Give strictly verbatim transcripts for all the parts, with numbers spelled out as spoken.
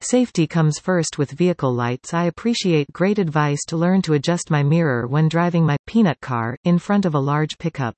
Safety comes first with vehicle lights. I appreciate great advice to learn to adjust my mirror when driving my peanut car in front of a large pickup.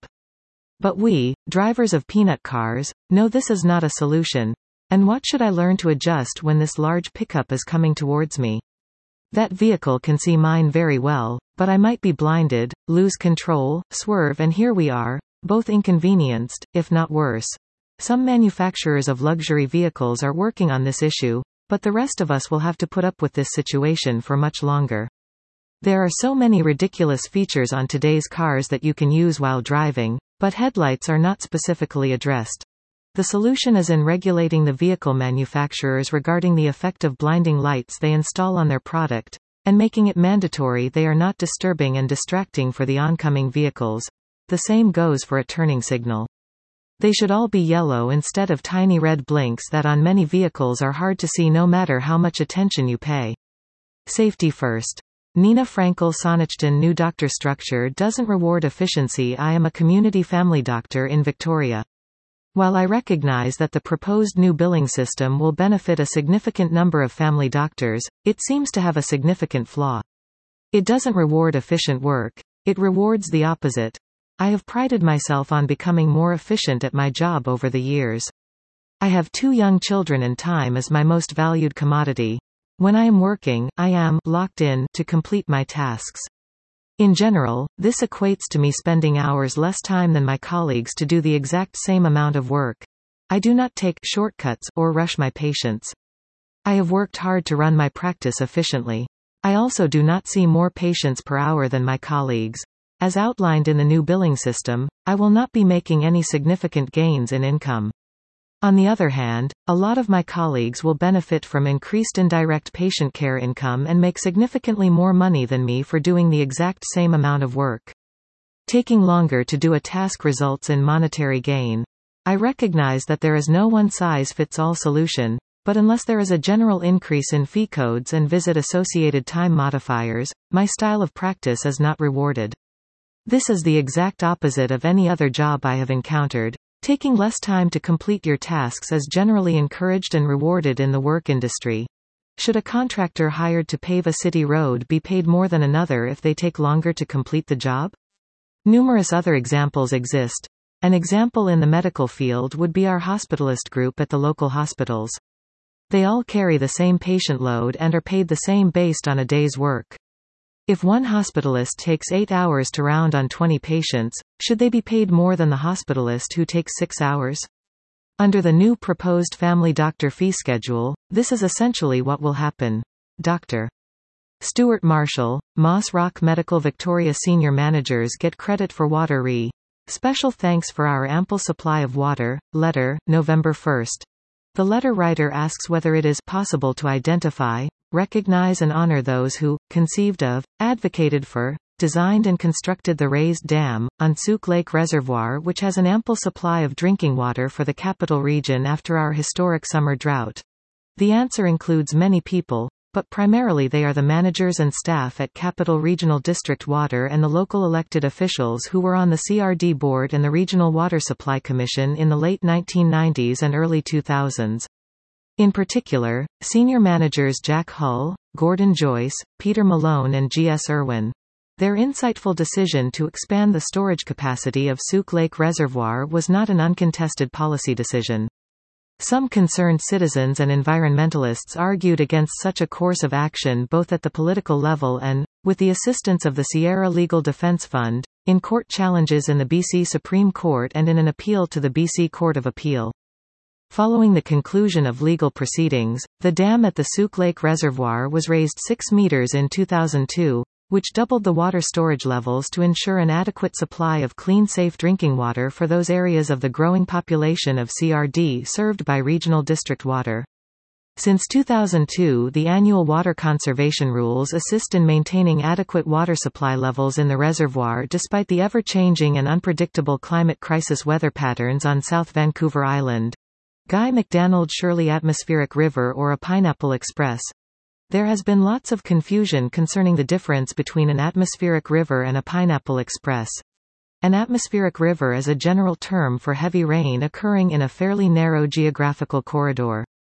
But we, drivers of peanut cars, know this is not a solution. And what should I learn to adjust when this large pickup is coming towards me? That vehicle can see mine very well, but I might be blinded, lose control, swerve, and here we are, both inconvenienced, if not worse. Some manufacturers of luxury vehicles are working on this issue, but the rest of us will have to put up with this situation for much longer. There are so many ridiculous features on today's cars that you can use while driving, but headlights are not specifically addressed. The solution is in regulating the vehicle manufacturers regarding the effect of blinding lights they install on their product, and making it mandatory they are not disturbing and distracting for the oncoming vehicles. The same goes for a turning signal. They should all be yellow instead of tiny red blinks that on many vehicles are hard to see no matter how much attention you pay. Safety first. Nina Frankel Sonnachton New doctor structure doesn't reward efficiency. I am a community family doctor in Victoria. While I recognize that the proposed new billing system will benefit a significant number of family doctors, it seems to have a significant flaw. It doesn't reward efficient work. It rewards the opposite. I have prided myself on becoming more efficient at my job over the years. I have two young children and time is my most valued commodity. When I am working, I am locked in to complete my tasks. In general, this equates to me spending hours less time than my colleagues to do the exact same amount of work. I do not take shortcuts or rush my patients. I have worked hard to run my practice efficiently. I also do not see more patients per hour than my colleagues. As outlined in the new billing system, I will not be making any significant gains in income. On the other hand, a lot of my colleagues will benefit from increased indirect patient care income and make significantly more money than me for doing the exact same amount of work. Taking longer to do a task results in monetary gain. I recognize that there is no one-size-fits-all solution, but unless there is a general increase in fee codes and visit associated time modifiers, my style of practice is not rewarded. This is the exact opposite of any other job I have encountered. Taking less time to complete your tasks is generally encouraged and rewarded in the work industry. Should a contractor hired to pave a city road be paid more than another if they take longer to complete the job? Numerous other examples exist. An example in the medical field would be our hospitalist group at the local hospitals. They all carry the same patient load and are paid the same based on a day's work. If one hospitalist takes eight hours to round on twenty patients, should they be paid more than the hospitalist who takes six hours? Under the new proposed family doctor fee schedule, this is essentially what will happen. Doctor Stuart Marshall, Moss Rock Medical Victoria Senior Managers get credit for water re. Special thanks for our ample supply of water. Letter, November first. The letter writer asks whether it is possible to identify, recognize and honor those who, conceived of, advocated for, designed and constructed the raised dam, on Souk Lake Reservoir which has an ample supply of drinking water for the capital region after our historic summer drought. The answer includes many people, but primarily they are the managers and staff at Capital Regional District Water and the local elected officials who were on the C R D board and the Regional Water Supply Commission in the late nineteen nineties and early two thousands. In particular, senior managers Jack Hull, Gordon Joyce, Peter Malone and G S Irwin. Their insightful decision to expand the storage capacity of Souk Lake Reservoir was not an uncontested policy decision. Some concerned citizens and environmentalists argued against such a course of action both at the political level and, with the assistance of the Sierra Legal Defense Fund, in court challenges in the B C Supreme Court and in an appeal to the B C Court of Appeal. Following the conclusion of legal proceedings, the dam at the Souk Lake Reservoir was raised six meters in two thousand two, which doubled the water storage levels to ensure an adequate supply of clean safe drinking water for those areas of the growing population of C R D served by Regional District Water. Since two thousand two, the annual water conservation rules assist in maintaining adequate water supply levels in the reservoir despite the ever-changing and unpredictable climate crisis weather patterns on South Vancouver Island. Guy McDonald Shirley Atmospheric River or a Pineapple Express. There has been lots of confusion concerning the difference between an atmospheric river and a pineapple express. An atmospheric river is a general term for heavy rain occurring in a fairly narrow geographical corridor.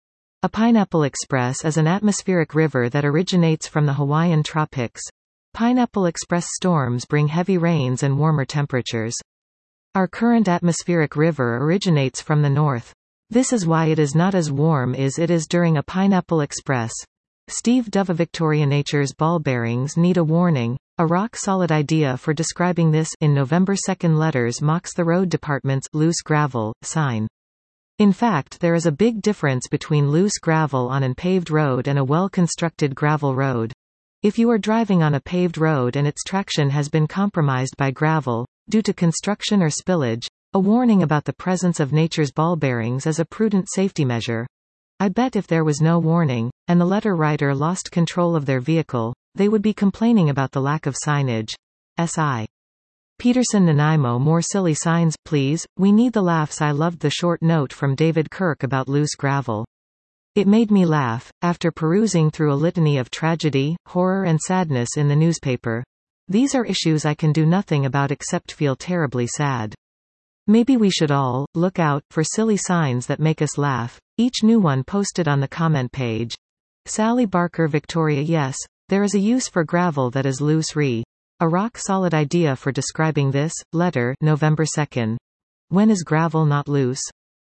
A Pineapple Express is an atmospheric river that originates from the Hawaiian tropics. Pineapple Express storms bring heavy rains and warmer temperatures. Our current atmospheric river originates from the north. This is why it is not as warm as it is during a Pineapple Express. Steve Dove. Victoria Nature's ball bearings need a warning. A rock-solid idea for describing this in November second letters mocks the road department's loose gravel sign. In fact, there is a big difference between loose gravel on an paved road and a well-constructed gravel road. If you are driving on a paved road and its traction has been compromised by gravel, due to construction or spillage, a warning about the presence of nature's ball bearings is a prudent safety measure. I bet if there was no warning, and the letter writer lost control of their vehicle, they would be complaining about the lack of signage. S I Peterson. Nanaimo. More silly signs, please, we need the laughs. I loved the short note from David Kirk about loose gravel. It made me laugh, after perusing through a litany of tragedy, horror and sadness in the newspaper. These are issues I can do nothing about except feel terribly sad. Maybe we should all look out for silly signs that make us laugh, each new one posted on the comment page. Sally Barker. Victoria. Yes, there is a use for gravel that is loose. Re. A rock-solid idea for describing this letter November second. When is gravel not loose?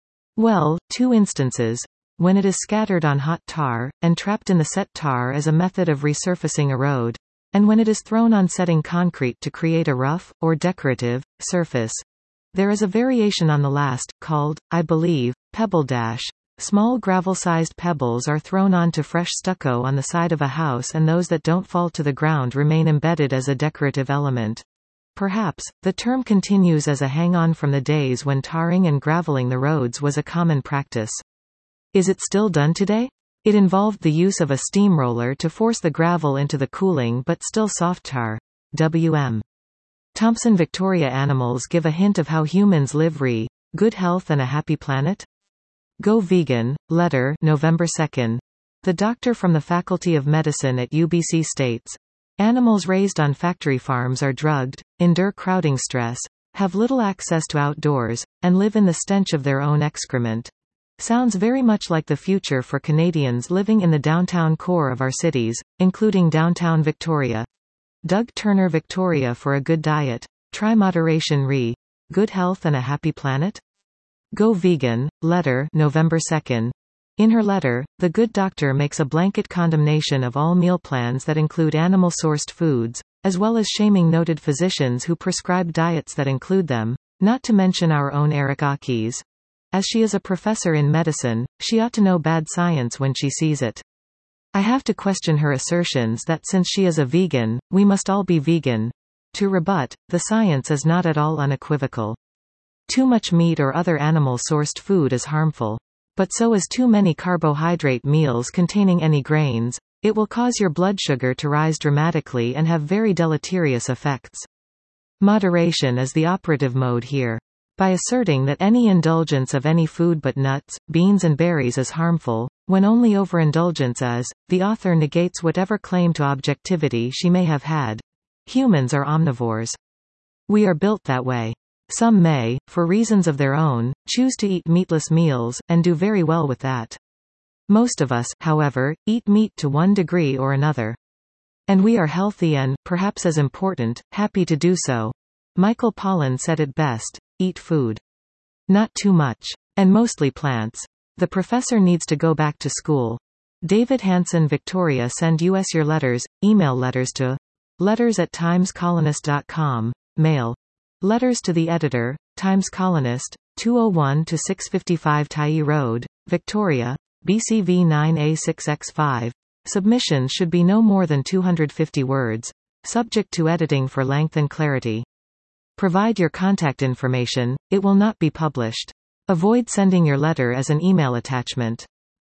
Well, two instances. When it is scattered on hot tar, and trapped in the set tar as a method of resurfacing a road, and when it is thrown on setting concrete to create a rough, or decorative, surface. There is a variation on the last, called, I believe, pebble dash. Small gravel-sized pebbles are thrown onto fresh stucco on the side of a house, and those that don't fall to the ground remain embedded as a decorative element. Perhaps, the term continues as a hang-on from the days when tarring and graveling the roads was a common practice. Is it still done today? It involved the use of a steamroller to force the gravel into the cooling but still soft tar. W M Thompson. Victoria. Animals give a hint of how humans live. Re. Good health and a happy planet? Go Vegan. Letter November second. The doctor from the Faculty of Medicine at U B C states, animals raised on factory farms are drugged, endure crowding stress, have little access to outdoors, and live in the stench of their own excrement. Sounds very much like the future for Canadians living in the downtown core of our cities, including downtown Victoria. Doug Turner. Victoria. For a good diet, try moderation. Re. Good health and a happy planet? Go Vegan. Letter November second. In her letter, the Good Doctor makes a blanket condemnation of all meal plans that include animal-sourced foods, as well as shaming noted physicians who prescribe diets that include them, not to mention our own Eric Akes. As she is a professor in medicine, she ought to know bad science when she sees it. I have to question her assertions that since she is a vegan, we must all be vegan. To rebut, the science is not at all unequivocal. Too much meat or other animal-sourced food is harmful. But so is too many carbohydrate meals containing any grains. It will cause your blood sugar to rise dramatically and have very deleterious effects. Moderation is the operative mode here. By asserting that any indulgence of any food but nuts, beans and berries is harmful, when only overindulgence is, the author negates whatever claim to objectivity she may have had. Humans are omnivores. We are built that way. Some may, for reasons of their own, choose to eat meatless meals, and do very well with that. Most of us, however, eat meat to one degree or another. And we are healthy and, perhaps as important, happy to do so. Michael Pollan said it best, eat food. Not too much. And mostly plants. The professor needs to go back to school. David Hanson. Victoria. Send us your letters, email letters to letters at times colonist dot com, mail. Letters to the editor, Times Colonist, two oh one to six fifty-five Tyee Road, Victoria, B C V nine A six X five. Submissions should be no more than two hundred fifty words. Subject to editing for length and clarity. Provide your contact information, it will not be published. Avoid sending your letter as an email attachment.